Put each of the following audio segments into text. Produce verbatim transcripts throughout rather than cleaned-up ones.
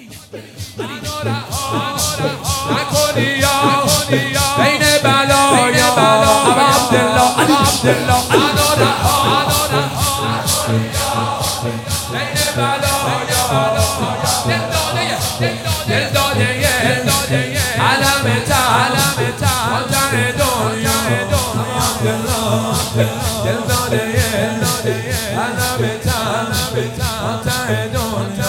نکنی یا بین بلایا ابا عبدالله ابا عبدالله منو رها بین بلایا دل داده دل داده علم تا علم تا وطن دنیا دل داده علم تا وطن دنیا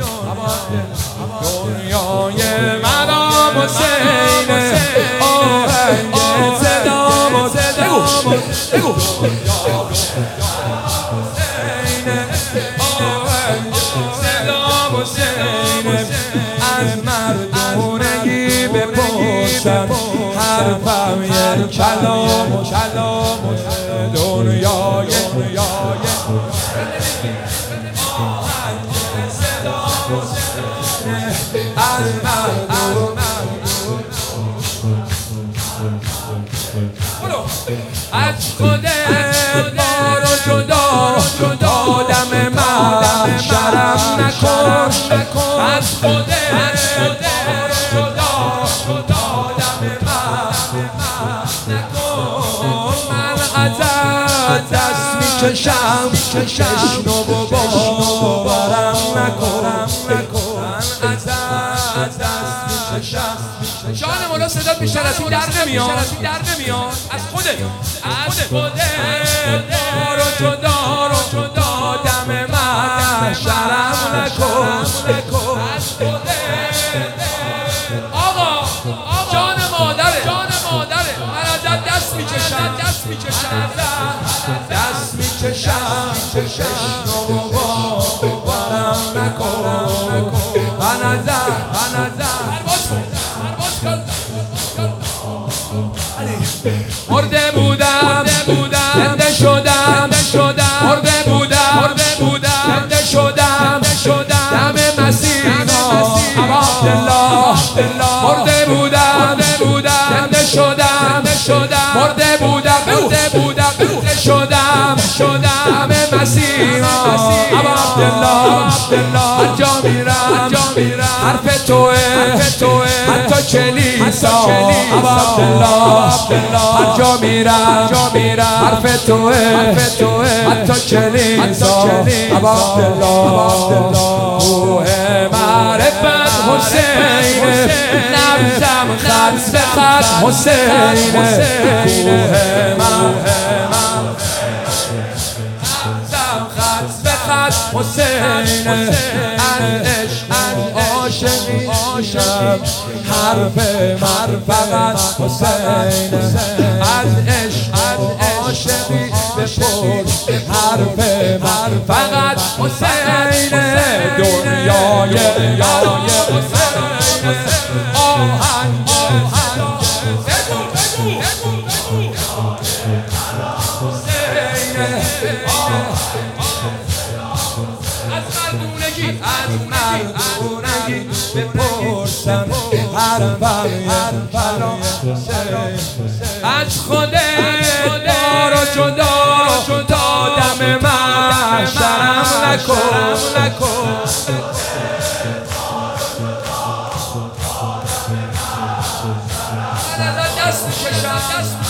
دنیای مرام حسین آهنگ صدام و صدام بگو صدام حسین از مردونگی بپرسم حرفم یه کلام و کلام دنیای دنیای از مردم از خودت بارو جدا آدم من شرم نکن از خودت بارو جدا آدم من نکن من ازت دست میکشم چشم و باورم نکنم جان مولا صدات بیشتر از این در نمیاد در نمیاد از خودت از خودت بارو جدا جدا دم من شرم نکن از خودت آقا جان مادره جان مادره من ازت دست میکشم دست میکشم دست میکشم چشم و باورم نکن من ازت من ازت مرده بودم زنده شدم مرده بودم زنده شدم دم مسیحا ابا عبدالله مرده بودم زنده شدم مرده بودم زنده شدم دم مسیحا ابا عبدالله هر جا میرم حرف توه حتی کلیسا ابا عبدالله هر جا میرم حرف توه حتی کلیسا ابا عبدالله روح معرفت حسین نبزم خط به خط حسین روح نبزم خط به خط حسین از عشق عاشقی عاشق حرف من فقط حسین از عشق عاشقی بپرس حرف من فقط حسین دنیای یای آهنگ از مردونگی بپرسم حرفم حرفم از خودت بارو جدا دم من شرم نکن من ازت دست میکشم